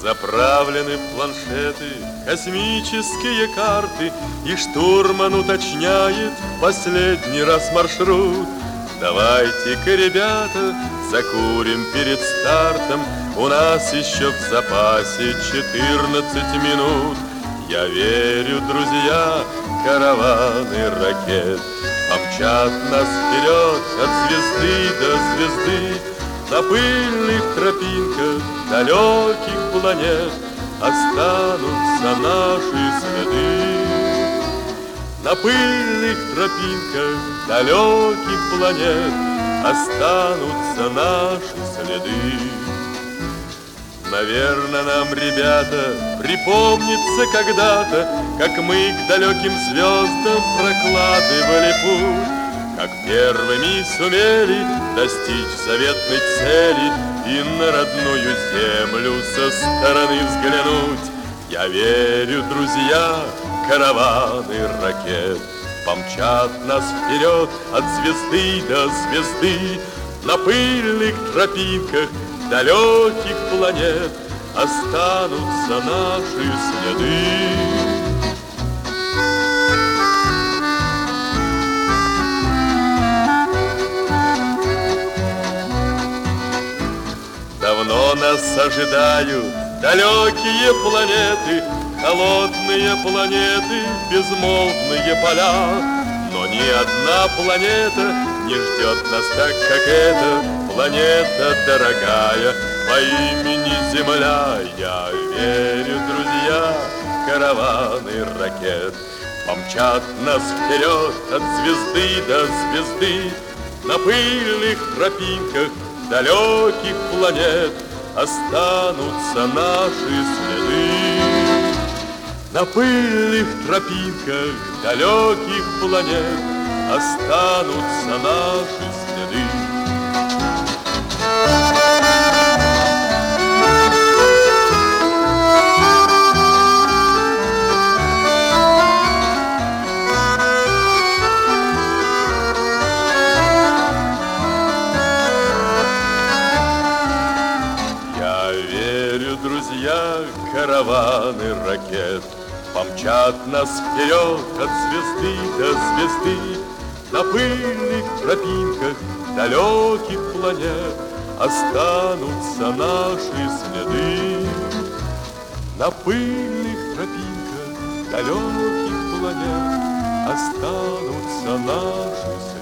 Заправлены в планшеты космические карты, и штурман уточняет последний раз маршрут. Давайте-ка, ребята, закурим перед стартом, у нас еще в запасе 14 минут. Я верю, друзья, караваны ракет помчат нас вперед от звезды до звезды. На пыльных тропинках далеких планет останутся наши следы. На пыльных тропинках далеких планет останутся наши следы. Наверно, нам, ребята, припомнится когда-то, как мы к далеким звездам прокладывали путь, как первыми сумели достичь заветной цели и на родную землю со стороны взглянуть. Я верю, друзья, караваны ракет помчат нас вперед от звезды до звезды. На пыльных тропинках далеких планет останутся наши следы. Давно нас ожидают далекие планеты, холодные планеты, безмолвные поля. Но ни одна планета не ждет нас так, как эта планета дорогая по имени Земля. Я верю, друзья, караваны ракет помчат нас вперед от звезды до звезды. На пыльных тропинках далеких планет останутся наши следы. На пыльных тропинках далеких планет останутся наши следы. Я верю, друзья, караваны ракет помчат нас вперед от звезды до звезды. На пыльных тропинках далеких планет останутся наши следы. На пыльных тропинках далеких планет останутся наши следы.